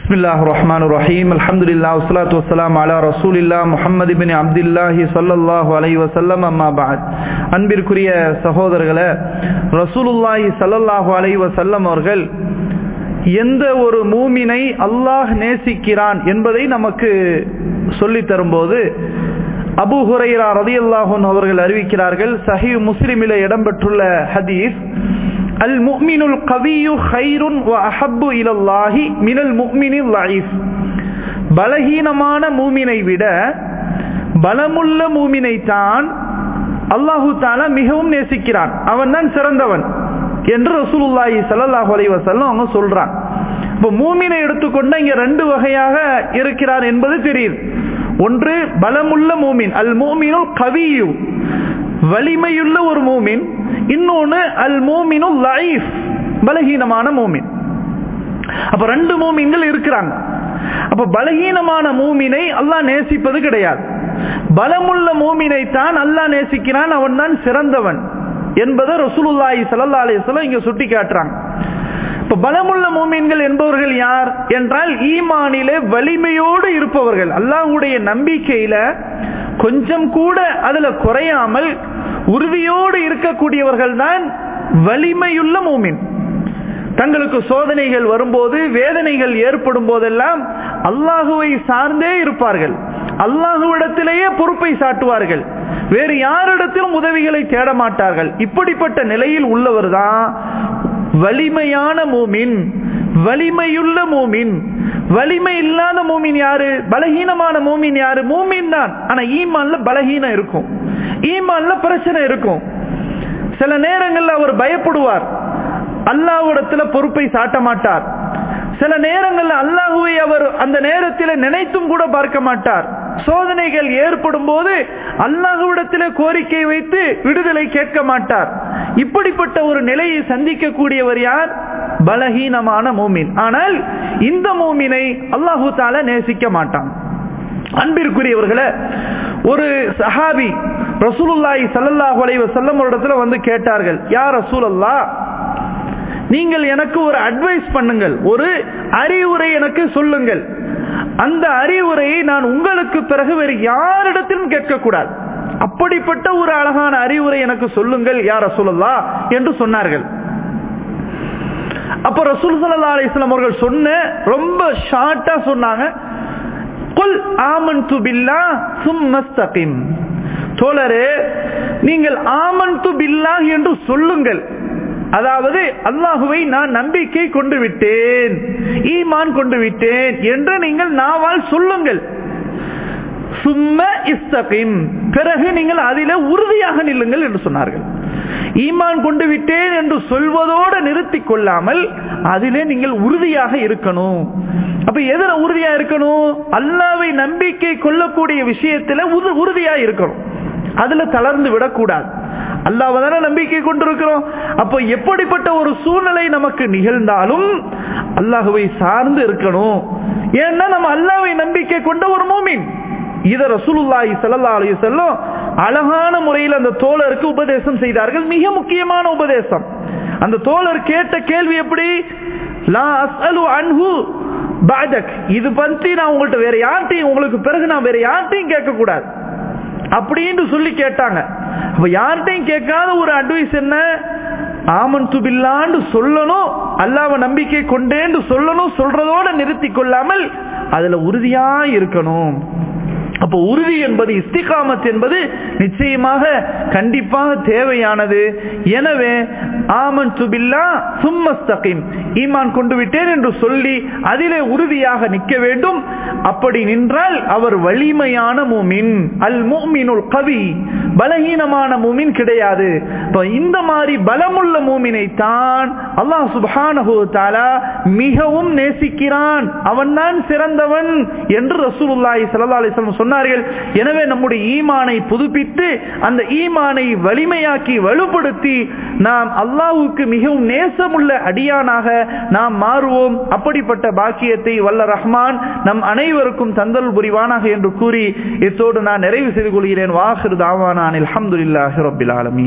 பிஸ்மில்லாஹிர் ரஹ்மானிர் ரஹீம். அல்ஹம்துலில்லாஹ் வஸ்ஸலாத்து வஸ்ஸலாமு அலா ரசூலில்லாஹ் முஹம்மது இப்னு அப்துல்லாஹி ஸல்லல்லாஹு அலைஹி வஸல்லம். அம்மா பஅத். அன்பிற்குரிய சகோதரர்களே, ரசூலுல்லாஹி ஸல்லல்லாஹு அலைஹி வஸல்லம் அவர்கள் எந்த ஒரு மூமினை அல்லாஹ் நேசிக்கிறான் என்பதை நமக்கு சொல்லி தரும்போது அபூ ஹுரைரா ரலியல்லாஹு அன்ஹு அவர்கள் அறிவிக்கிறார்கள், சஹீஹ் முஸ்லிமிலே இடம்பெற்றுள்ள ஹதீஸ், அல் முஃமினுல் கவியு கைருன் வ அஹப்பு இலல்லாஹி மினல் முஃமினில் லைஃப். பலஹீனமான மூமினை விட பலமுள்ள மூமினை தான் அல்லாஹு தஆலா மிகவும் நேசிக்கிறான், அவன் தான் சிறந்தவன் என்று ரசூலுல்லாஹி ஸல்லல்லாஹு அலைஹி வஸல்லம் அவங்க சொல்றான். இப்போ மூமினை எடுத்துக்கொண்ட இங்க ரெண்டு வகையாக இருக்கிறார் என்பது தெரியுது. ஒன்று பலமுள்ள மூமின், அல் முஃமினுல் கவியு, வலிமையுள்ள ஒரு மூமின். இன்னொன்னு அல் மூமினுல் லைஃப், பலஹீனமான மூமின். அப்ப ரெண்டு மூமின்கள் இருக்கிறாங்க. அப்ப பலஹீனமான மூமினை அல்லாஹ் நேசிப்பது கிடையாது, பலமுள்ள மூமினை தான் அல்லாஹ் நேசிக்கிறான், அவன் தான் சிறந்தவன் என்பதை ரசூலுல்லாஹி ஸல்லல்லாஹு அலைஹி வஸல்லம் இங்க சுட்டி காட்டுறாங்க. இப்ப பலமுள்ள மூமின்கள் என்பவர்கள் யார் என்றால், ஈமானிலே வலிமையோடு இருப்பவர்கள், அல்லாஹ்வுடைய நம்பிக்கையில கொஞ்சம் கூட அதுல குறையாமல் உறுதியோடு இருக்கக்கூடியவர்கள் தான் வலிமையுள்ள மூமின். தங்களுக்கு சோதனைகள் வரும்போது, வேதனைகள் ஏற்படும் போதெல்லாம் அல்லாஹுவை சார்ந்தே இருப்பார்கள், அல்லாஹுவிடத்திலேயே பொறுப்பை சாட்டுவார்கள், வேறு யாரிடத்திலும் உதவிகளை தேட மாட்டார்கள். இப்படிப்பட்ட நிலையில் உள்ளவர் தான் வலிமையான மூமின், வலிமையுள்ள மூமின். வலிமை இல்லாத மூமின் யாரு? பலஹீனமான மூமின் யாரு? மூமின் தான், ஆனா ஈமான்ல பலஹீனம் இருக்கும், ஈமான்ல பிரச்சனை இருக்கும். சில நேரங்கள்ல அவர் பயப்படுவார், அல்லாஹ்விடத்துல பொறுப்பை சாட்ட மாட்டார். சில நேரங்கள்ல அல்லாஹுவை அவர் அந்த நேரத்தில் நினைத்தும் கூட பார்க்க மாட்டார். சோதனைகள் ஏற்படும் போது அல்லாஹ்விடத்திலே கோரிக்கை வைத்து விடுதலை கேட்க மாட்டார். இப்படிப்பட்ட ஒரு நிலையை சந்திக்கக்கூடியவர் யார்? பலஹீனமான மூமின். ஆனால் இந்த மூமினை அல்லாஹு தஆலா நேசிக்க மாட்டான். அன்பிற்குரியவர்களே, ஒரு சஹாபி ரசூலுல்லாஹி ஸல்லல்லாஹு அலைஹி வஸல்லம் இடத்துல வந்து கேட்டார்கள், யா ரசூலல்லாஹ், நீங்கள் எனக்கு ஒரு அட்வைஸ் பண்ணுங்கள், ஒரு அறிவுரை எனக்கு சொல்லுங்கள். அந்த அறிவுரையை நான் உங்களுக்கு பிறகு வேறு யாரிடத்திலும் கேட்கக்கூடாது, அப்படிப்பட்ட ஒரு அழகான அறிவுரை எனக்கு சொல்லுங்கள் யா ரசூலல்லாஹ் என்று சொன்னார்கள். அப்ப ரசூல் ஸல்லல்லாஹு அலைஹி வஸல்லம் அவர்கள் சொன்ன ரொம்ப ஷார்ட்டா சொன்னாங்க, குல் ஆமன்து பில்லாஹ் சும்ம இஸ்தகிம். தோழரே, நீங்கள் ஆமன்து பில்லாஹ் என்று சொல்லுங்கள், அதாவது அல்லாஹுவை நான் நம்பிக்கை கொண்டு விட்டேன், ஈமான் கொண்டு விட்டேன் என்று நீங்கள் நாவால் சொல்லுங்கள். சும்ம இஸ்தகிம், பிறகு நீங்கள் அதிலே உறுதியாக நில்லுங்கள் என்று சொன்னார்கள். ஈமான் கொண்டு விட்டேன் என்று சொல்வதோடு நிறுத்திக் கொள்ளாமல் அதிலே நீங்கள் உறுதியாக இருக்கணும். அப்ப எதுல உறுதியா இருக்கணும்? அல்லாஹ்வை நம்பிக்கை கொள்ளக்கூடிய விஷயத்துல உறுதியா இருக்கணும், அதுல தளர்ந்து விடக்கூடாது. அல்லாஹ்வை தான நம்பிக்கை கொண்டிருக்கிறோம். அப்போ எப்படிப்பட்ட ஒரு சூழ்நிலை நமக்கு நிகழ்ந்தாலும் அல்லாஹ்வை சார்ந்து இருக்கணும். ஏன்னா நம்ம அல்லாஹ்வை நம்பிக்கை கொண்ட ஒரு மூமின். இத ரசூலுல்லாஹி ஸல்லல்லாஹு அலைஹி வஸல்லம் அழகான முறையில் அந்த தோழருக்கு உபதேசம் செய்தார்கள், மிக முக்கியமான உபதேசம். அந்த தோழர் கேட்ட கேள்வி எப்படி? லா அஸ்அலு அன்ஹு பஅதக், இது பத்தி நான் உங்கள்ட்ட வேற யார்ட்டையும், உங்களுக்கு பிறகு நான் வேற யார்ட்டையும் கேட்க கூடாது அப்படின்னு சொல்லி கேட்டாங்க. அப்ப யார்ட்டையும் கேட்காத ஒரு அட்வைஸ் என்ன? ஆமன்து பில்லாஹ்னு சொல்லணும், அல்லாஹ்வை நம்பிக்கை கொண்டேன்னு சொல்லணும், சொல்றதோட நிறுத்தி கொள்ளாமல் அதுல உறுதியா இருக்கணும். அப்போ உறுதி என்பது, இஸ்திகாமத் என்பது நிச்சயமாக கண்டிப்பாக தேவையானது. எனவே ஆமன்து பில்லாஹ் சும்ம இஸ்தகிம், ஈமான் கொண்டு விட்டேன் என்று சொல்லி அதிலே உறுதியாக நிற்க வேண்டும். அப்படி நின்றால் அவர் வலிமையான மூமின், அல் முஃமினுல் கவி, பலஹீனமான மூமின் கிடையாது. இந்த மாதிரி பலமுள்ள மூமினை தான் அல்லாஹ் சுப்ஹானஹு வ தஆலா மிகவும் நேசிக்கிறான், அவன்தான் சிறந்தவன் என்று ரசூலுல்லாஹி ஸல்லல்லாஹு அலைஹி வஸல்லம் சொன்னார்கள். எனவே நம்முடைய ஈமானை புதுப்பித்து அந்த ஈமானை வலிமையாக்கி வலுப்படுத்தி நாம் அல்லாஹ்வுக்கு மிகவும் நேசமுள்ள அடியானாக நாம் மாறுவோம். அப்படிப்பட்ட பாக்கியத்தை வல்ல ரஹ்மான் நம் அனைவருக்கும் தந்தல் புரிவானாக என்று கூறி இத்தோடு நான் நிறைவு செய்து கொள்கிறேன். வாஹிர் தாவானா அல்ஹம்துலில்லாஹி ரப்பில் ஆலமீன்.